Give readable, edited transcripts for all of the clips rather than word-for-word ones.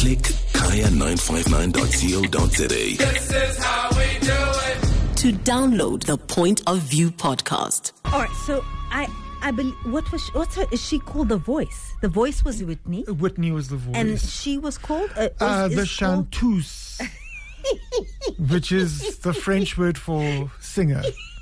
Click kaya959.co.za. This is how we do it. To download the Point of View podcast. All right, so I believe is she called The Voice? The Voice was Whitney. Whitney was the voice. And she was called? The chanteuse, which is the French word for singer.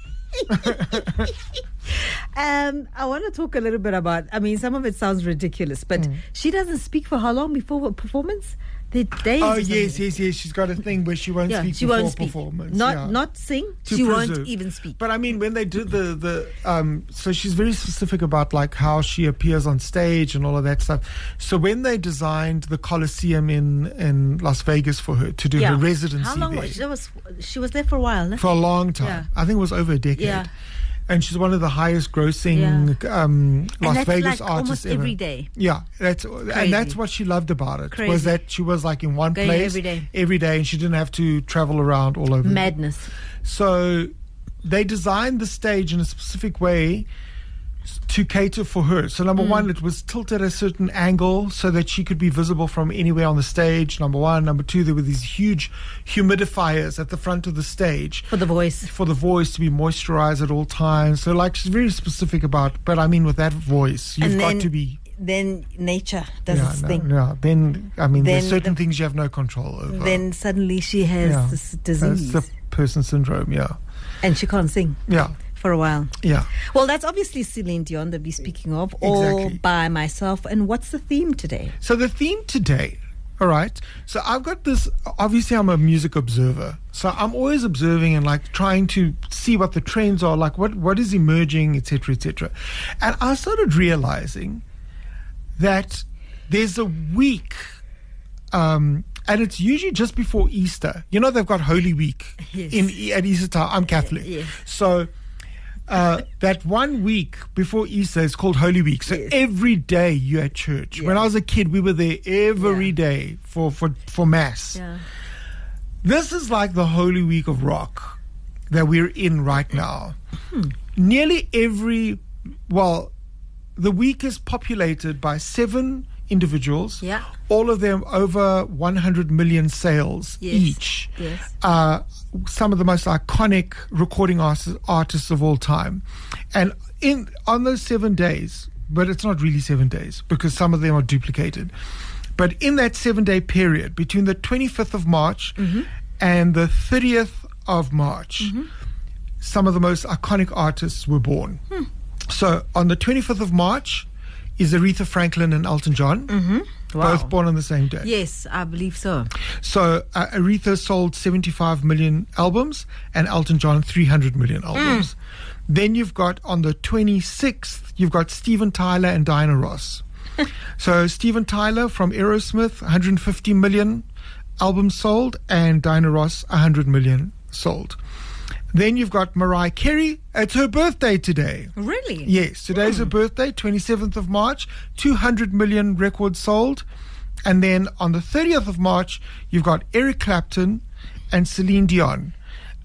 I want to talk a little bit about, some of it sounds ridiculous, but she doesn't speak for how long before a performance? The days. Oh, yes. She's got a thing where she won't speak before performance. Not sing. She won't even speak. But when they did so she's very specific about like how she appears on stage and all of that stuff. So when they designed the Coliseum in Las Vegas for her to do her residency, how long she was there for a while? No? For a long time. Yeah. I think it was over a decade. Yeah. And she's one of the highest grossing Las Vegas artists almost ever. Every day. Yeah, that's what she loved about it. Crazy. Was that she was like in one Going place every day, and she didn't have to travel around all over. Madness. So they designed the stage in a specific way to cater for her. So number one, it was tilted at a certain angle so that she could be visible from anywhere on the stage. Number one. Number two, there were these huge humidifiers at the front of the stage. For the voice to be moisturized at all times. So like she's very specific about, but with that voice, you've got to be... Then nature does its thing. Yeah, then there's certain things you have no control over. Then suddenly she has this disease. That's the person syndrome, yeah. And she can't sing. Yeah. For a while. Yeah. Well, that's obviously Celine Dion that we're speaking of. All by myself. And what's the theme today? So the theme today, all right. So I've got this, obviously I'm a music observer. So I'm always observing and like trying to see what the trends are, like what is emerging, etc., etc. And I started realizing that there's a week, and it's usually just before Easter. They've got Holy Week at Easter time. I'm Catholic. Yes. So that 1 week before Easter is called Holy Week. So every day you're at church. Yeah. When I was a kid, we were there every day for Mass. Yeah. This is like the Holy Week of rock that we're in right now. Nearly the week is populated by 7 individuals. Yeah. All of them over 100 million sales each. Yes. Some of the most iconic recording artists of all time. And on those 7 days, but it's not really 7 days because some of them are duplicated. But in that 7-day period, between the 25th of March and the 30th of March, some of the most iconic artists were born. So on the 25th of March is Aretha Franklin and Elton John. Both born on the same day. Yes, I believe so. So Aretha sold 75 million albums and Elton John 300 million albums. Then you've got on the 26th, you've got Steven Tyler and Diana Ross. So Steven Tyler from Aerosmith, 150 million albums sold, and Diana Ross, 100 million sold. Then you've got Mariah Carey. It's her birthday today. Really? Yes, today's her birthday, 27th of March, 200 million records sold. And then on the 30th of March, you've got Eric Clapton and Celine Dion,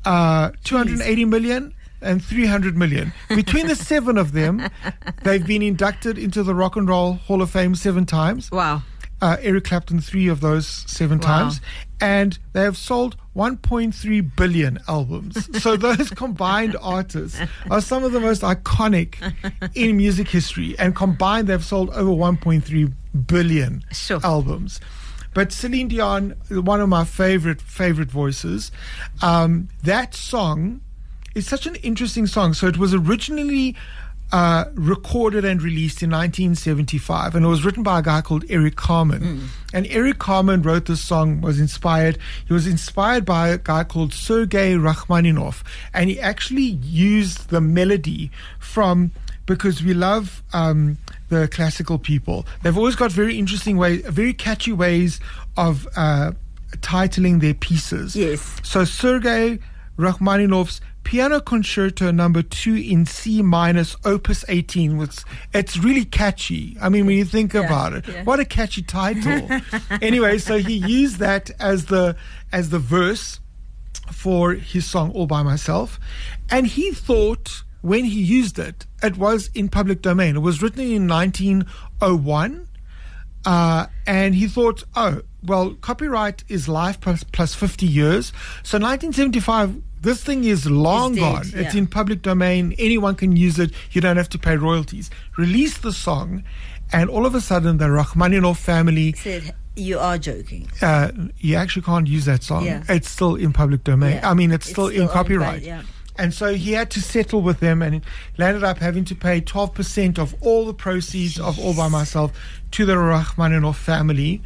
280 million and 300 million. Between the 7 of them, they've been inducted into the Rock and Roll Hall of Fame 7 times. Wow. Eric Clapton 3 of those 7 times. And they have sold 1.3 billion albums. So those combined artists are some of the most iconic in music history. And combined, they've sold over 1.3 billion albums. But Celine Dion, one of my favorite voices, that song is such an interesting song. So it was originally recorded and released in 1975, and it was written by a guy called Eric Carmen. And Eric Carmen wrote this song, he was inspired by a guy called Sergei Rachmaninoff, and he actually used the melody because we love the classical people. They've always got very interesting ways, very catchy ways of titling their pieces. Yes. So Sergei Rachmaninoff's Piano Concerto No. 2 in C minus, Opus 18. It's really catchy. When you think about it, what a catchy title. Anyway, so he used that as the verse for his song All By Myself, and he thought when he used it, it was in public domain. It was written in 1901. And he thought, oh, well, copyright is life plus 50 years. So 1975, this thing is long It's dead, gone. yeah. It's in public domain. Anyone can use it. You don't have to pay royalties. Release the song, and all of a sudden, the Rachmaninoff family, Said, you are joking. you actually can't use that song. Yeah. It's still in public domain. Yeah. I mean, it's still in owned by- copyright. yeah. And so he had to settle with them and landed up having to pay 12% of all the proceeds of All By Myself to the Rachmaninoff family.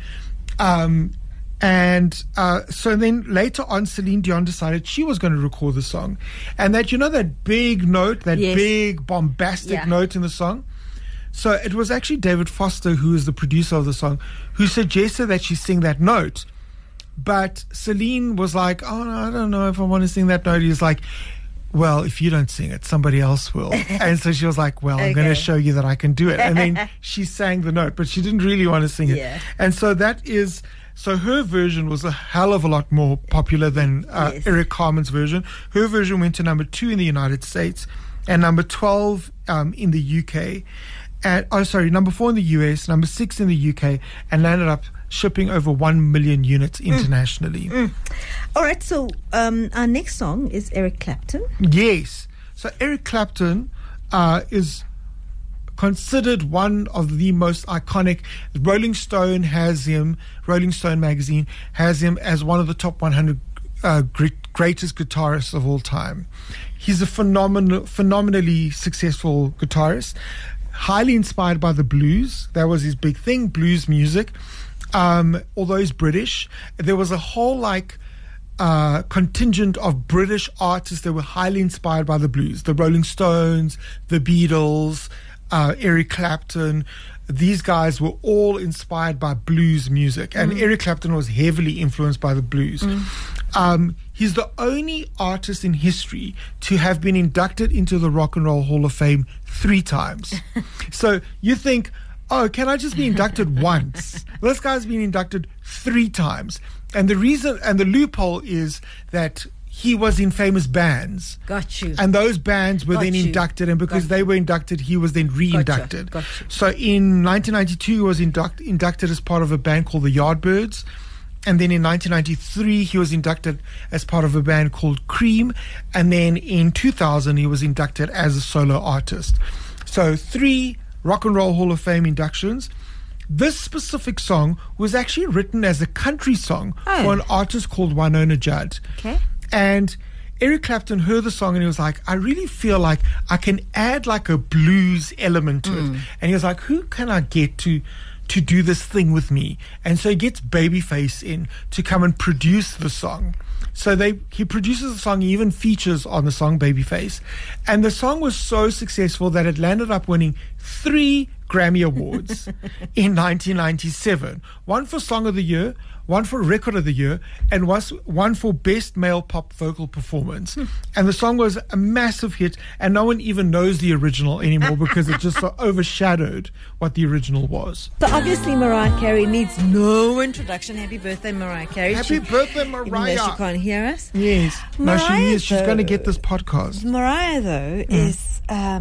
So then later on, Celine Dion decided she was going to record the song. And that, that big note, that Yes. big bombastic Yeah. note in the song. So it was actually David Foster, who is the producer of the song, who suggested that she sing that note. But Celine was like, oh, no, I don't know if I want to sing that note. He was like, well, if you don't sing it, somebody else will. And so she was like, well, I'm going to Okay. show you that I can do it. And then she sang the note, but she didn't really want to sing it. Yeah. And so so her version was a hell of a lot more popular than Yes. Eric Carmen's version. Her version went to number 2 in the United States and number 12 in the UK. Number 4 in the US, number 6 in the UK, and landed up shipping over 1 million units internationally. All right, so our next song is Eric Clapton. Yes. So Eric Clapton is considered one of the most iconic. Rolling Stone magazine has him as one of the top 100 greatest guitarists of all time. He's a phenomenally successful guitarist, highly inspired by the blues. That was his big thing, blues music. Although he's British, there was a whole contingent of British artists that were highly inspired by the blues. The Rolling Stones, the Beatles, Eric Clapton. These guys were all inspired by blues music, and Eric Clapton was heavily influenced by the blues. He's the only artist in history to have been inducted into the Rock and Roll Hall of Fame 3 times. So you think, oh, can I just be inducted once? This guy's been inducted 3 times. And the reason and the loophole is that he was in famous bands. Got you. And those bands were Got then you. inducted, and because Got they were inducted, he was then re-inducted. Gotcha. So in 1992, he was inducted as part of a band called the Yardbirds. And then in 1993, he was inducted as part of a band called Cream. And then in 2000, he was inducted as a solo artist. So 3 Rock and Roll Hall of Fame inductions. This specific song was actually written as a country song for an artist called Winona Judd. Okay. And Eric Clapton heard the song and he was like, I really feel like I can add like a blues element to it. And he was like, who can I get to do this thing with me? And so he gets Babyface in to come and produce the song. So he produces the song, he even features on the song Babyface. And the song was so successful that it landed up winning 3 Grammy Awards in 1997. 1 for Song of the Year, 1 for Record of the Year, and 1 for Best Male Pop Vocal Performance. And the song was a massive hit, and no one even knows the original anymore because it just overshadowed what the original was. So obviously Mariah Carey needs no introduction. Happy birthday, Mariah Carey. Happy birthday, Even though Mariah. she can't hear us. Yes. No, she Mariah, is. She's going to though- get this podcast. Mariah, though, is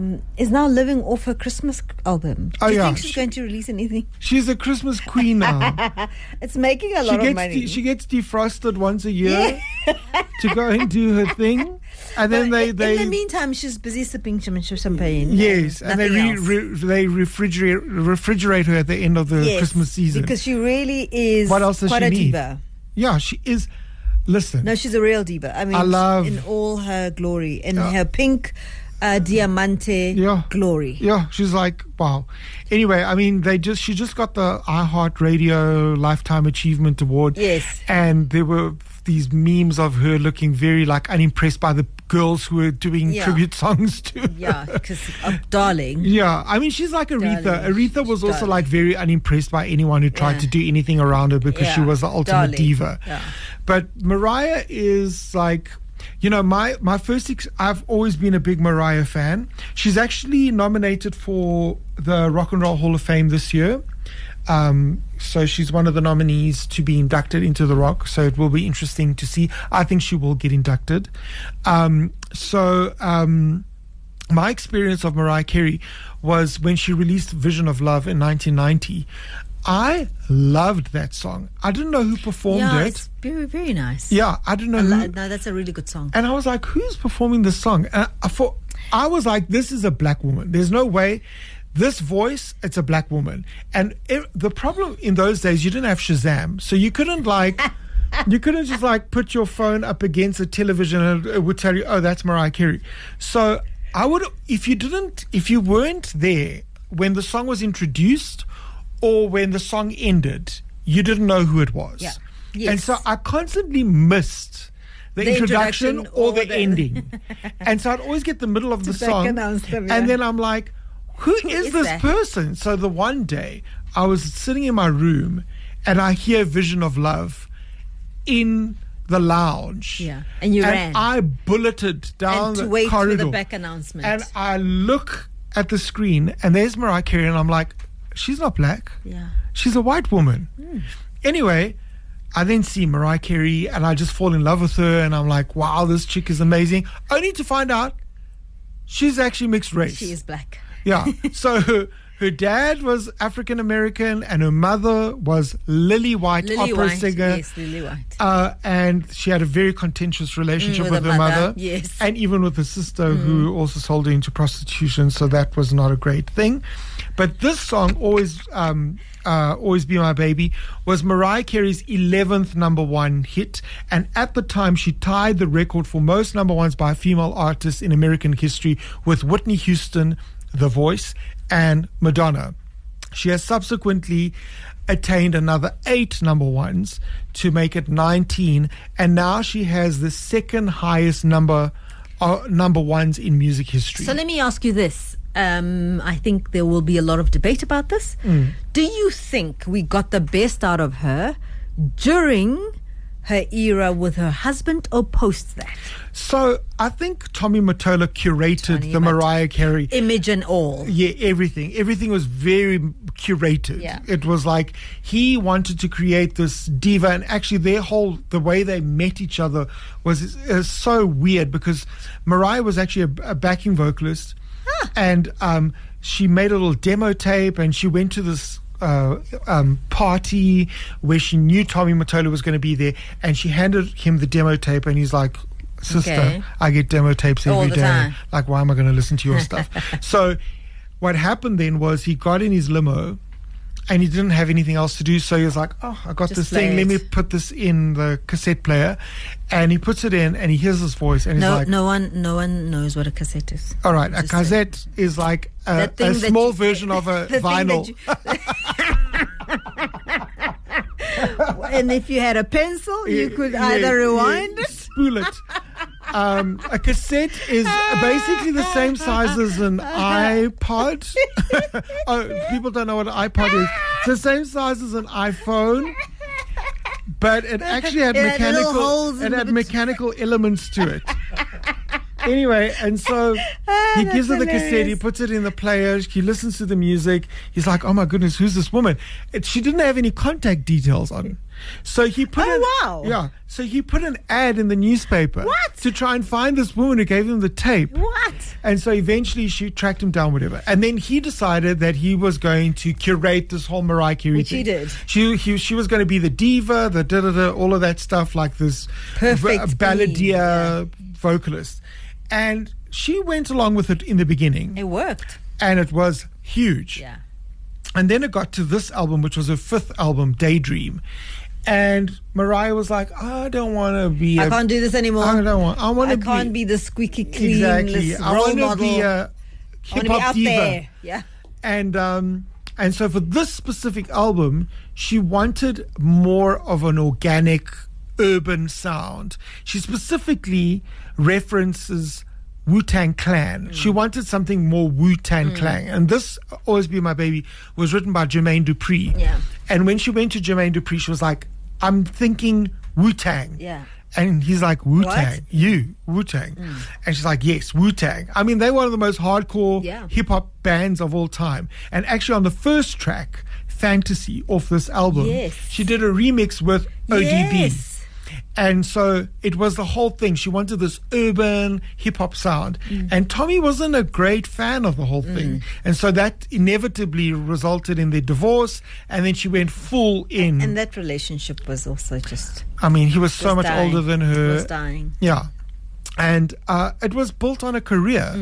now living off her Christmas album. Oh, Do you yeah. think she's going to release anything? She's a Christmas queen now. It's making a lot of money. She gets defrosted once a year to go and do her thing. And then in they the meantime, she's busy sipping champagne. yes, and they nothing else. they refrigerate her at the end of the Yes, Christmas season. because she really is What else does quite she a need? diva. Yeah, she is. Listen, No, she's a real diva. I mean, I love- in all her glory, in her pink diamante glory. Yeah, she's like, wow. Anyway, I mean, she just got the iHeartRadio Lifetime Achievement Award. Yes. And there were these memes of her looking very unimpressed by the girls who were doing tribute songs to her. Yeah, because darling. Yeah, I mean, she's like Aretha. Darling. Aretha was also Darling. very unimpressed by anyone who tried to do anything around her because she Yeah. was the ultimate Darling. diva. Yeah. But Mariah is like, my first. I've always been a big Mariah fan. She's actually nominated for the Rock and Roll Hall of Fame this year. So she's one of the nominees to be inducted into the Rock. So it will be interesting to see. I think she will get inducted. My experience of Mariah Carey was when she released Vision of Love in 1990. I loved that song. I didn't know who performed Yeah, it. it's very, very nice. Yeah, I didn't know who. No, that's a really good song. And I was like, who's performing this song? And I was like, this is a black woman. There's no way. This voice, it's a black woman. And the problem in those days, you didn't have Shazam. So you couldn't you couldn't just put your phone up against a television and it would tell you, oh, that's Mariah Carey. So I would, if you weren't there when the song was introduced or when the song ended, you didn't know who it was. Yeah. And Yes. so I constantly missed the introduction or the ending. And so I'd always get the middle of the back song. announce them, yeah. And then I'm like, who is is this that? person? So the one day I was sitting in my room and I hear Vision of Love in the lounge. Yeah. And you ran. I bulleted down And to the wait corridor. for the back announcement. And I look at the screen and there's Mariah Carey and I'm like, she's not black. Yeah. She's a white woman. Anyway, I then see Mariah Carey and I just fall in love with her and I'm like, wow, this chick is amazing. Only to find out she's actually mixed race. She is black. Yeah. So her dad was African American and her mother was Lily White, Lily opera White. singer. Yes, Lily White. And she had a very contentious relationship with with her her mother, mother. yes. And even with her sister who also sold her into prostitution. So that was not a great thing. But this song, Always Be My Baby, was Mariah Carey's 11th number one hit. And at the time, she tied the record for most number ones by a female artist in American history with Whitney Houston, The Voice, and Madonna. She has subsequently attained another 8 number ones to make it 19. And now she has the second highest number ones in music history. So let me ask you this. I think there will be a lot of debate about this. Do you think we got the best out of her during her era with her husband or post that? So I think Tommy Mottola curated Tommy the Mariah Carey. Image and all. Yeah, everything. Everything was very curated. Yeah. It was like he wanted to create this diva, and actually the way they met each other was so weird because Mariah was actually a backing vocalist, and she made a little demo tape, and she went to this party where she knew Tommy Mottola was going to be there, and she handed him the demo tape, and he's like, sister, Okay. I get demo tapes All every the day. time. Like, why am I going to listen to your stuff? So what happened then was he got in his limo and he didn't have anything else to do. So he was like, oh, I got Just this play thing. Let it. me put this in the cassette player. And he puts it in and he hears his voice and he's No, like, no one knows what a cassette is. all right, a Just say. cassette is like a That thing that small you- version of a the thing vinyl. And if you had a pencil, you could Yeah, either yeah, rewind yeah, it. spool it. A cassette is basically the same size as an iPod. Oh, people don't know what an iPod is. It's the same size as an iPhone, but it actually had It had little holes in the mechanical elements to it. Anyway, and so he gives her the cassette, he hilarious. puts it in the player, he listens to the music, he's like, oh my goodness, who's this woman? She didn't have any contact details on. So he put Oh, wow. Yeah. So he put an ad in the newspaper What? to try and find this woman who gave him the tape. What? And so eventually she tracked him down, whatever. And then he decided that he was going to curate this whole Mariah Carey Which thing. he did. She was going to be the diva, the da-da-da, all of that stuff, like this Perfect balladeer vocalist. And she went along with it in the beginning. It worked. And it was huge. Yeah. And then it got to this album, which was her 5th album, Daydream. And Mariah was like, I don't want to be I can't do this anymore. I don't want. I want to I can't be the squeaky clean exactly. I role want to model. be a I want to hip be hop out diva. there. Yeah. And so for this specific album, she wanted more of an organic urban sound. She specifically references Wu-Tang Clan. She wanted something more Wu-Tang Clan. And this, Always Be My Baby, was written by Jermaine Dupri. Yeah. And when she went to Jermaine Dupri, she was like, I'm thinking Wu-Tang. Yeah. And he's like, Wu-Tang? What? You, Wu-Tang. And she's like, yes, Wu-Tang. I mean, they're one of the most hardcore Yeah. hip-hop bands of all time. And actually on the first track, Fantasy, off this album, Yes. she did a remix with ODB. Yes. And so it was the whole thing. She wanted this urban hip-hop sound. And Tommy wasn't a great fan of the whole thing. And so that inevitably resulted in their divorce. And then she went full in. And that relationship was also just... I mean, he was so much dying. older than her. Was dying. Yeah. And it was built on a career.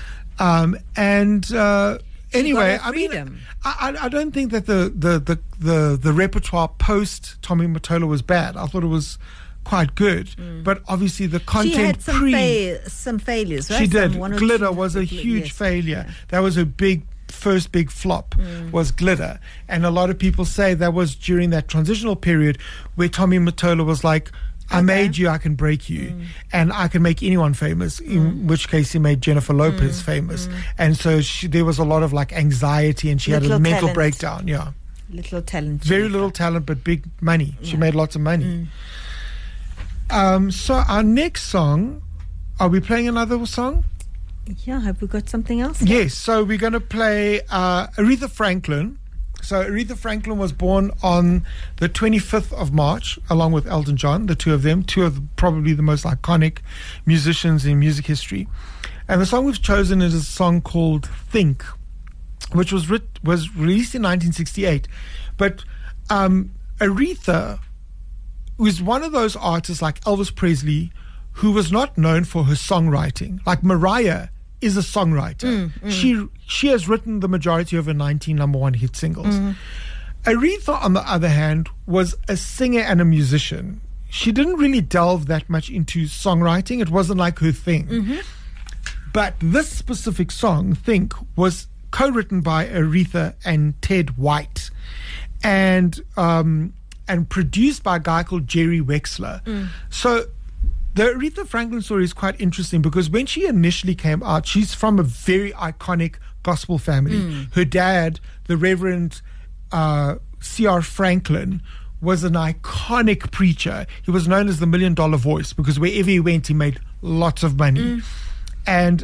Anyway, got her I mean, freedom. I don't think that the repertoire post Tommy Mottola was bad. I thought it was quite good, but obviously the content She had some failures, right? she did. One or Glitter two was a particular- huge yes. failure. Yeah. That was her first big flop was Glitter, and a lot of people say that was during that transitional period where Tommy Mottola was like, I made you, I can break you, and I can make anyone famous, in which case he made Jennifer Lopez famous. And so there was a lot of like anxiety, and she had a Little mental talent. breakdown. Yeah. Little talent. Very little talent, but big money. She made lots of money. So our next song, are we playing another song? Yeah, have we got something else? Yes, so we're going to play Aretha Franklin. So Aretha Franklin was born on the 25th of March, along with Elton John, the two of them, probably the most iconic musicians in music history. And the song we've chosen is a song called Think, which was released in 1968. But Aretha was one of those artists like Elvis Presley who was not known for her songwriting. Like Mariah is a songwriter. She has written the majority of her 19 number one hit singles. Aretha, on the other hand, was a singer and a musician. She didn't really delve that much into songwriting. It wasn't like her thing. But this specific song, Think, was co-written by Aretha and Ted White, and produced by a guy called Jerry Wexler. So the Aretha Franklin story is quite interesting because when she initially came out, she's from a very iconic gospel family. Her dad, the Reverend C.R. Franklin, was an iconic preacher. He was known as the $1 Million Voice because wherever he went, he made lots of money. And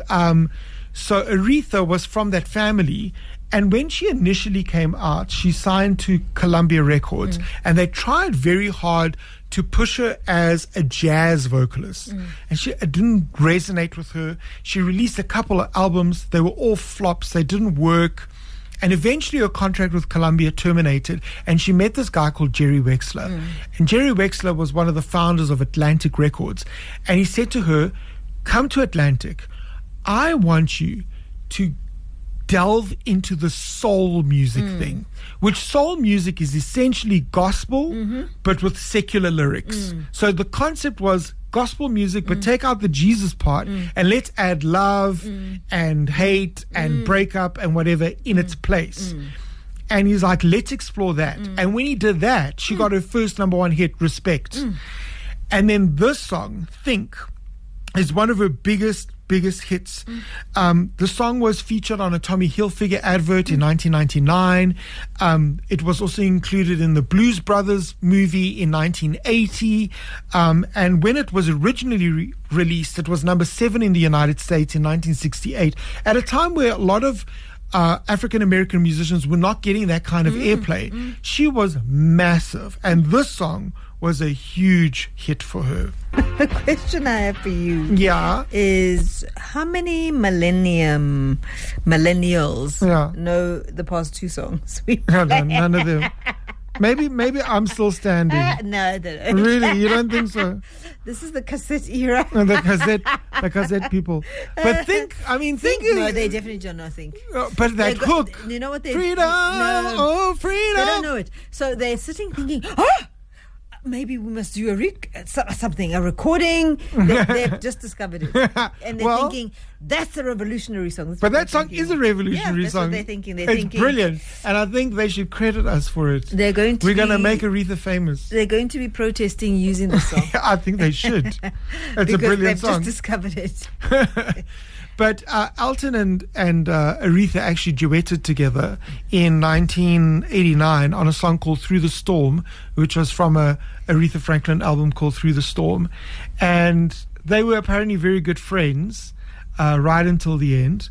so Aretha was from that family. And when she initially came out, she signed to Columbia Records, and they tried very hard to push her as a jazz vocalist. And it didn't resonate with her. She released a couple of albums. They were all flops. They didn't work. And eventually her contract with Columbia terminated, and she met this guy called Jerry Wexler. And Jerry Wexler was one of the founders of Atlantic Records. And he said to her, come to Atlantic. I want you to delve into the soul music thing, which soul music is essentially gospel, but with secular lyrics. So the concept was gospel music, but take out the Jesus part and let's add love and hate and breakup and whatever in its place. And he's like, let's explore that. And when he did that, she got her first number one hit, Respect. And then this song, Think, is one of her biggest hits. The song was featured on a Tommy Hilfiger advert in 1999. It was also included in the Blues Brothers movie in 1980. And when it was originally released, it was number 7 in the United States in 1968, at a time where a lot of African American musicians were not getting that kind of airplay. She was massive, and this song was a huge hit for her. The question I have for you is how many millennials know the past two songs? None of them. Maybe I'm still standing. No. Really? You don't think so? This is the cassette era. The cassette people. But think is... No, they definitely don't know Think. But that hook. You know what they... Freedom! No, Oh, freedom! they don't know it. So they're sitting thinking, maybe we must do a recording. They've just discovered it. And they're thinking, that's a revolutionary song. That's but what that song thinking. is a revolutionary that's song. What they're thinking. It's brilliant. And I think they should credit us for it. We're going to make Aretha famous. They're going to be protesting using the song. I think they should. It's a brilliant song. Because they've just discovered it. But Elton and Aretha actually duetted together in 1989 on a song called Through the Storm, which was from a Aretha Franklin album called Through the Storm. And they were apparently very good friends right until the end.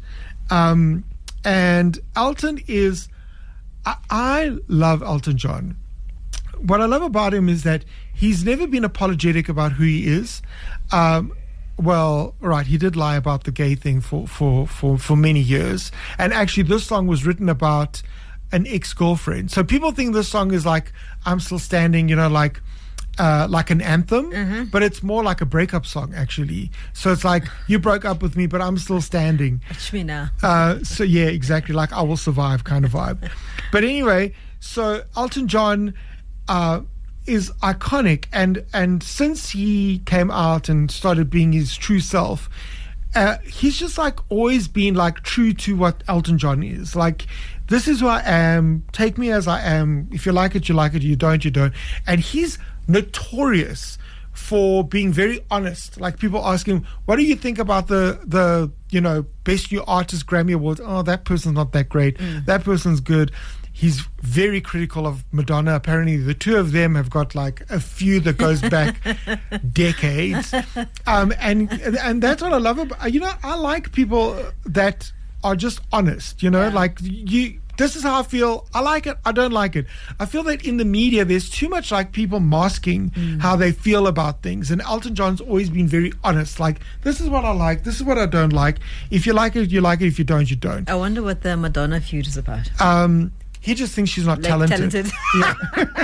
And Elton is... I love Elton John. what I love about him is that he's never been apologetic about who he is. Well, right, he did lie about the gay thing for many years. And actually, this song was written about an ex-girlfriend. So people think this song is like, I'm Still Standing, like an anthem, but it's more like a breakup song, actually. So it's like, you broke up with me, but I'm still standing. So yeah, exactly, like I will survive kind of vibe. But anyway, so Elton John is iconic, and since he came out and started being his true self, he's just like always been like true to what Elton John is. Like, this is who I am, take me as I am. If you like it, you like it. You don't, you don't. And he's notorious for being very honest. Like, people ask him, what do you think about the Best New Artist Grammy Awards? Oh, that person's not that great. That person's good. He's very critical of Madonna. Apparently, the two of them have got like a feud that goes back decades. And that's what I love about. I like people that are just honest. Like you. This is how I feel. I like it. I don't like it. I feel that in the media, there's too much like people masking how they feel about things. And Elton John's always been very honest. Like, this is what I like. This is what I don't like. If you like it, you like it. If you don't, you don't. I wonder what the Madonna feud is about. He just thinks she's not talented. Yeah.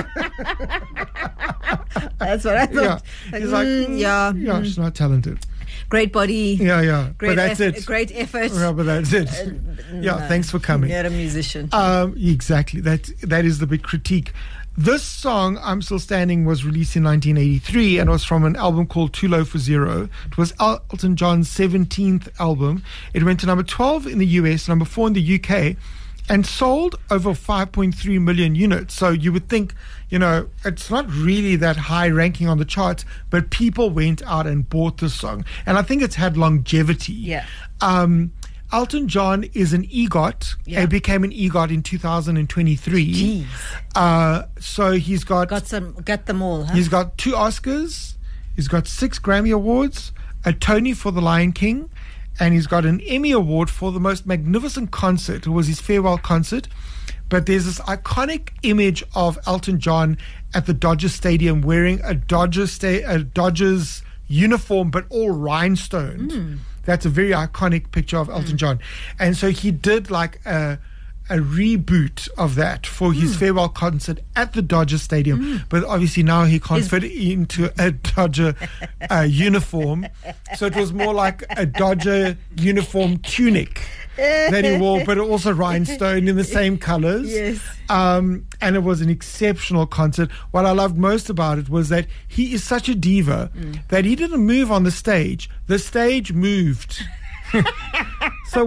That's what I thought. Yeah. He's like, she's not talented. Great body. Yeah. Great but that's it. Great effort. Yeah, but that's it. Thanks for coming. You're a musician. Exactly. That is the big critique. This song, I'm Still Standing, was released in 1983 and was from an album called Too Low for Zero. It was Elton John's 17th album. It went to number 12 in the US, number 4 in the UK, and sold over 5.3 million units. So you would think, it's not really that high ranking on the charts, but people went out and bought this song. And I think it's had longevity. Yeah. Elton John is an EGOT. Yeah. He became an EGOT in 2023. Jeez. So he's got them all, huh? He's got 2 Oscars. He's got 6 Grammy Awards, a Tony for The Lion King, and he's got an Emmy Award for the most magnificent concert. It was his farewell concert. But there's this iconic image of Elton John at the Dodgers Stadium wearing a Dodgers uniform, but all rhinestone. That's a very iconic picture of Elton John. And so he did like a reboot of that for his farewell concert at the Dodger Stadium. But obviously now he can't fit into a Dodger uniform. So it was more like a Dodger uniform tunic that he wore, but also rhinestone in the same colors. Yes. And it was an exceptional concert. What I loved most about it was that he is such a diva that he didn't move on the stage. The stage moved. So,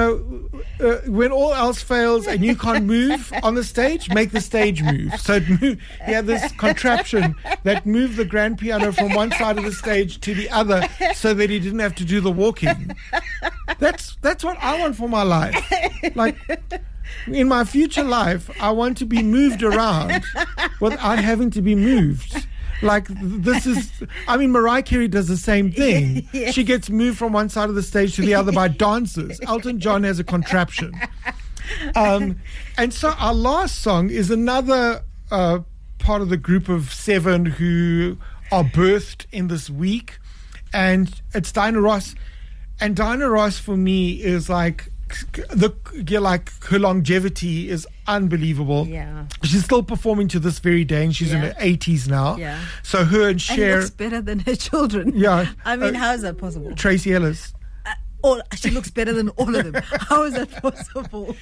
when all else fails and you can't move on the stage, make the stage move. So he had this contraption that moved the grand piano from one side of the stage to the other so that he didn't have to do the walking. That's what I want for my life. Like, in my future life, I want to be moved around without having to be moved. Like, Mariah Carey does the same thing. Yes. She gets moved from one side of the stage to the other by dancers. Elton John has a contraption. And so our last song is another part of the group of 7 who are birthed in this week. And it's Diana Ross. And Diana Ross, for me, is like, her longevity is unbelievable. Yeah. She's still performing to this very day, and she's in her 80s now. Yeah. So her and Cher. And looks better than her children. Yeah. I mean, how is that possible? Tracy Ellis. She looks better than all of them. How is that possible?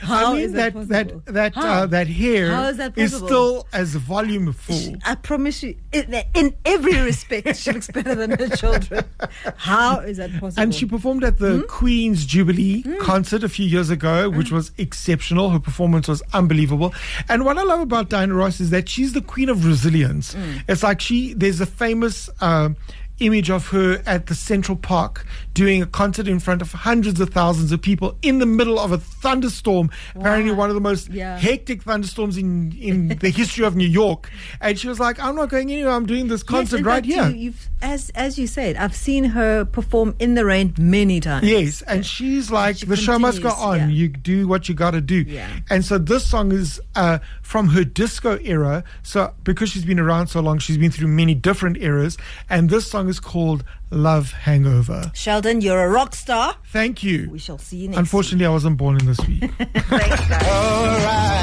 That hair How is that is possible? still as volumeful. I promise you, in every respect, she looks better than her children. How is that possible? And she performed at the Queen's Jubilee concert a few years ago, which was exceptional. Her performance was unbelievable. And what I love about Diana Ross is that she's the queen of resilience. It's like there's a famous image of her at the Central Park doing a concert in front of hundreds of thousands of people in the middle of a thunderstorm, apparently one of the most hectic thunderstorms in the history of New York. And she was like, I'm not going anywhere, I'm doing this concert right here. As you said, I've seen her perform in the rain many times. Yes, and she's like, the show must go on. You do what you got to do. And so this song is from her disco era. So because she's been around so long, she's been through many different eras. And this song is called Love Hangover. Sheldon, you're a rock star. Thank you. We shall see you next Unfortunately, I wasn't born in this week. Thanks, guys. Kaya.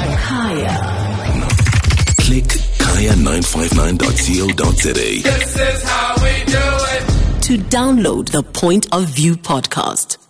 Click kaya959.co.za. This is how we do it. To download the Point of View podcast.